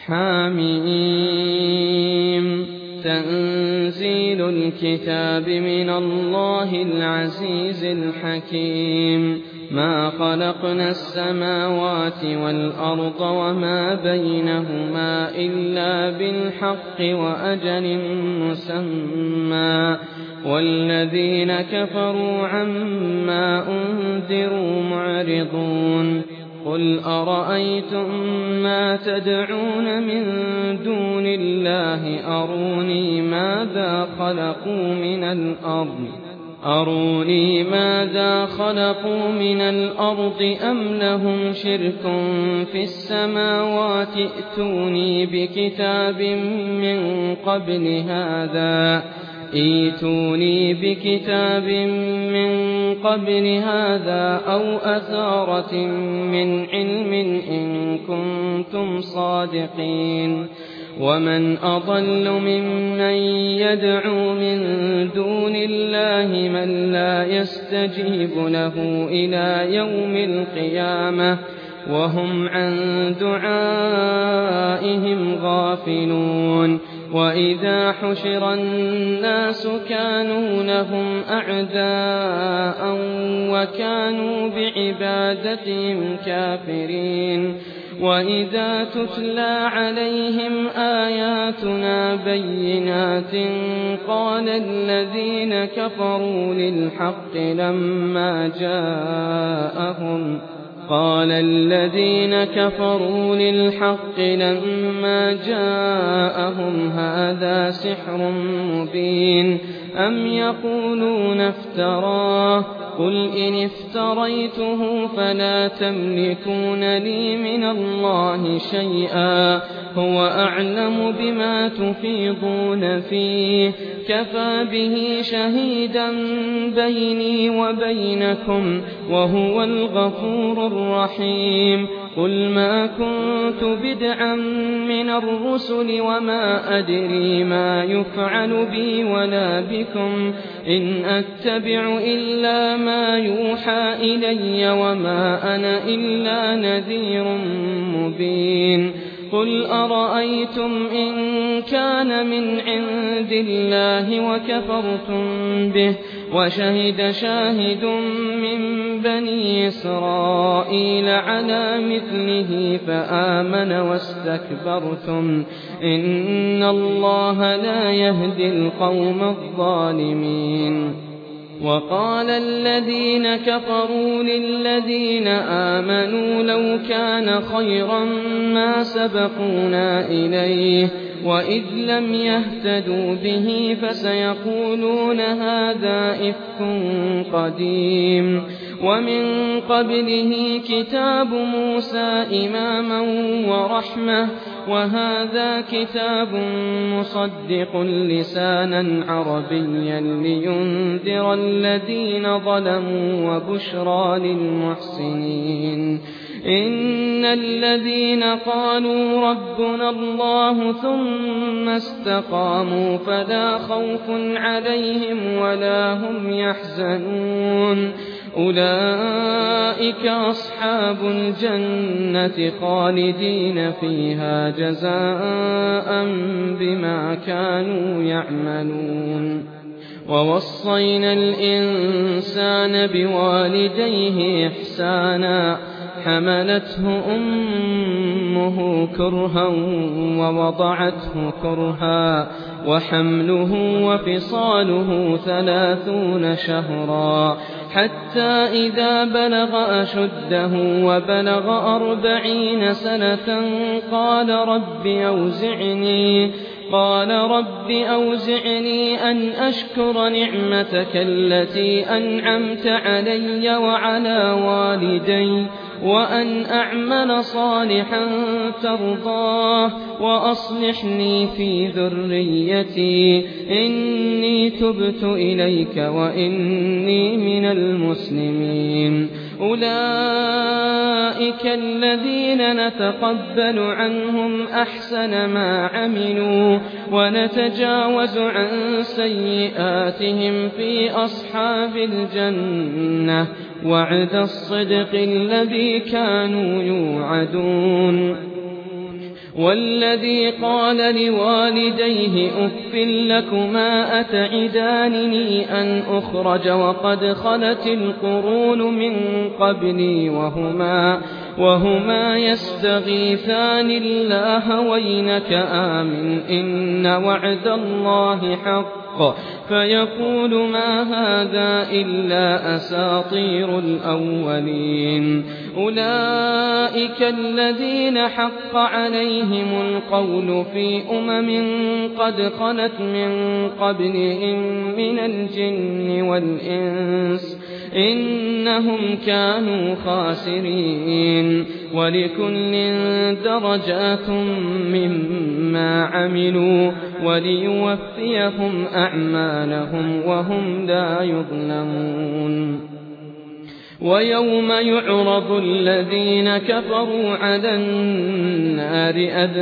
حم تنزيل الكتاب من الله العزيز الحكيم ما خلقنا السماوات والأرض وما بينهما إلا بالحق وأجل مسمى والذين كفروا عما أنذروا معرضون قل أرأيتم ما تدعون من دون الله أروني ماذا خلقوا من الأرض أم لهم شرك في السماوات ائتوني بكتاب من قبل هذا أو أثارة من علم إن كنتم صادقين ومن أضل ممن يدعو من دون الله من لا يستجيب له إلى يوم القيامة وهم عن دعائهم غافلون وإذا حشر الناس كانوا لهم أعداء وكانوا بعبادتهم كافرين وإذا تتلى عليهم آياتنا بينات قال الذين كفروا للحق لما جاءهم هذا سحر مبين أم يقولون افتراه قل إن افتريته فلا تملكون لي من الله شيئا هو أعلم بما تفيضون فيه كفى به شهيدا بيني وبينكم وهو الغفور الرحيم قل ما كنت بدعا من الرسل وما أدري ما يفعل بي ولا بكم إن أتبع إلا ما يوحى إلي وما أنا إلا نذير مبين قل أرأيتم إن كان من عند الله وكفرتم به وشهد شاهد من بني إسرائيل على مثله فآمن واستكبرتم إن الله لا يهدي القوم الظالمين وقال الذين كفروا للذين آمنوا لو كان خيرا ما سبقونا إليه وإذ لم يهتدوا به فسيقولون هذا إفك قديم ومن قبله كتاب موسى إماما ورحمة وهذا كتاب مصدق لسانا عربيا لينذر الذين ظلموا وبشرى للمحسنين إن الذين قالوا ربنا الله ثم استقاموا فلا خوف عليهم ولا هم يحزنون أولئك أصحاب الجنة خالدين فيها جزاء بما كانوا يعملون ووصينا الإنسان بوالديه إحسانا حملته أمه كرها ووضعته كرها وحمله وفصاله 30 شهرا حتى إذا بلغ أشده وبلغ 40 سنة قال رب أوزعني أن أشكر نعمتك التي أنعمت علي وعلى والدي وأن أعمل صالحا ترضاه وأصلحني في ذريتي إني تبت إليك وإني من المسلمين أولئك الذين نتقبل عنهم أحسن ما عملوا ونتجاوز عن سيئاتهم في أصحاب الجنة وعد الصدق الذي كانوا يوعدون والذي قال لوالديه أف لكما أتعدانني أن أخرج وقد خلت القرون من قبلي وهما يستغيثان الله وينك آمن إن وعد الله حق فيقول ما هذا إلا أساطير الأولين أولئك الذين حق عليهم القول في قد خلت من قبلهم من الجن والإنس إنهم كانوا خاسرين ولكل درجات مما عملوا وليوفيهم أعمالهم وهم لا يظلمون ويوم يعرض الذين كفروا على النار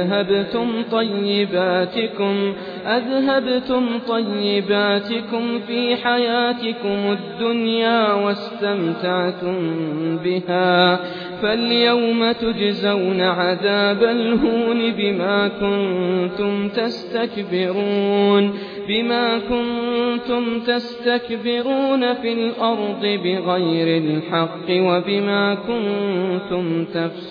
أذهبتم طيباتكم في حياتكم الدنيا واستمتعتم بها فاليوم تجزون عذاب الهون بما كنتم تستكبرون في الأرض بغير الحق وبما كنتم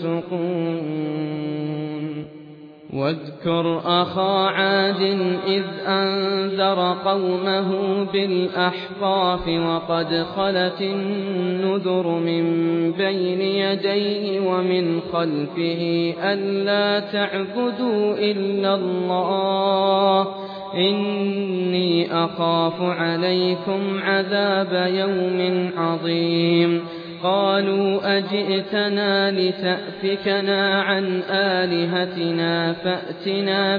تفسقون واذكر أخا عاد إذ أنذر قومه بالأحقاف وقد خلت النذر من بين يديه ومن خلفه ألا تعبدوا إلا الله إني أخاف عليكم عذاب يوم عظيم قالوا أجئتنا لتأفكنا عن آلهتنا فأتنا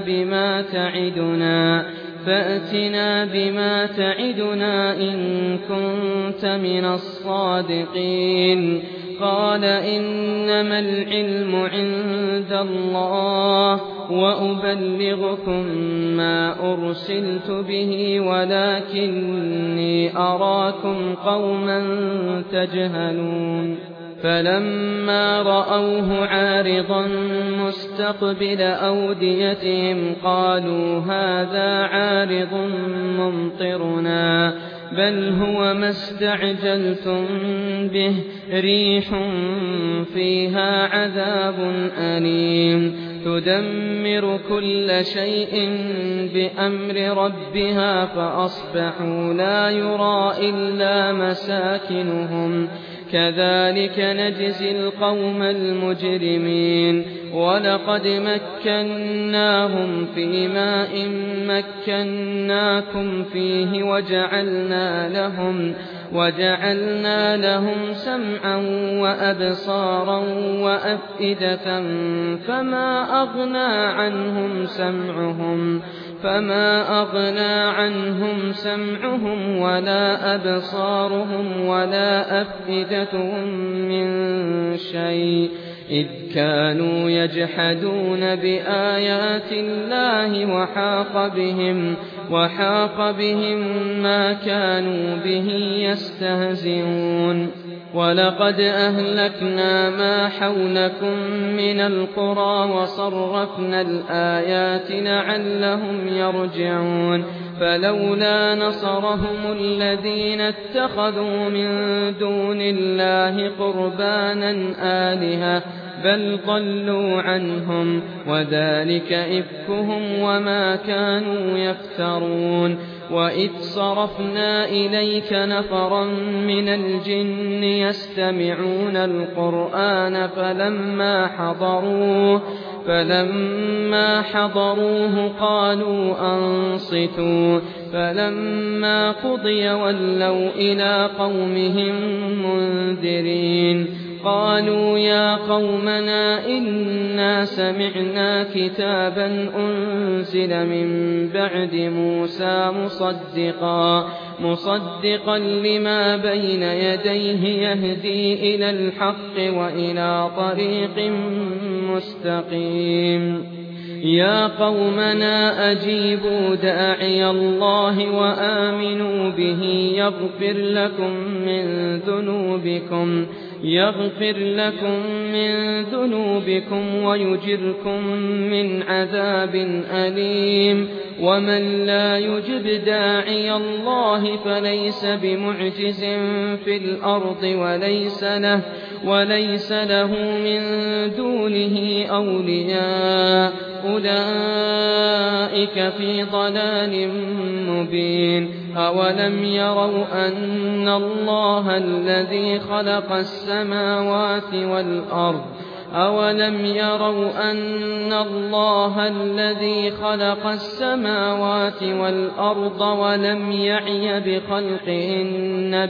بما تعدنا إن كنت من الصادقين قال إنما العلم عند الله وأبلغكم ما أرسلت به ولكني أراكم قوما تجهلون فلما رأوه عارضا مستقبل أوديتهم قالوا هذا عارض ممطرنا بل هو ما استعجلتم به ريح فيها عذاب أليم تدمر كل شيء بأمر ربها فأصبحوا لا يرى إلا مساكنهم كذلك نجزي القوم المجرمين ولقد مكناهم في ماء مكناكم فيه وجعلنا لهم سمعا وأبصارا وأفئدة فما أغنى عنهم سمعهم ولا أبصارهم ولا أفئدتهم من شيء إذ كانوا يجحدون بآيات الله وحاق بهم ما كانوا به يستهزئون ولقد أهلكنا ما حولكم من القرى وصرفنا الآيات لعلهم يرجعون فلولا نصرهم الذين اتخذوا من دون الله قربانا آلهة بل ضلوا عنهم وذلك إفكهم وما كانوا يفترون وإذ صرفنا إليك نفرا من الجن يستمعون القرآن فلما حضروه قالوا أنصتوا فلما قضي ولوا إلى قومهم منذرين قالوا يا قومنا إنا سمعنا كتابا أنزل من بعد موسى مصدقا لما بين يديه يهدي إلى الحق وإلى طريق مستقيم يا قومنا أجيبوا داعي الله وآمنوا به يغفر لكم من ذنوبكم يغفر لكم من ذنوبكم ويجركم من عذاب أليم ومن لا يجب داعي الله فليس بمعجز في الأرض وليس له من دونه أولياء أولئك في ضلال مبين أولم يروا أن الله الذي خلق السماوات والأرض ولم يعي بخلقهن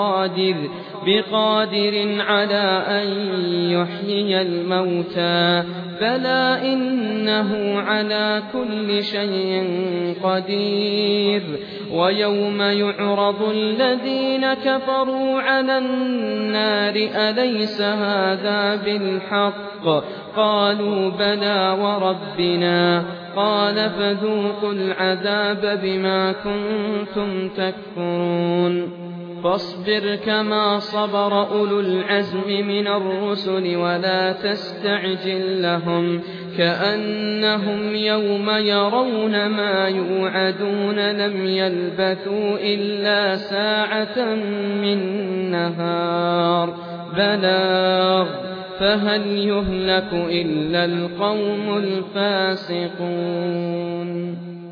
بقادر على أن يحيي الموتى بلى إنه على كل شيء قدير ويوم يعرض الذين كفروا على النار أليس هذا بالحق قالوا بلى وربنا قال فذوقوا العذاب بما كنتم تكفرون فاصبر كما صبر أولو العزم من الرسل ولا تستعجل لهم كأنهم يوم يرون ما يوعدون لم يلبثوا إلا ساعة من نهار بلاغ فهل يهلك إلا القوم الفاسقون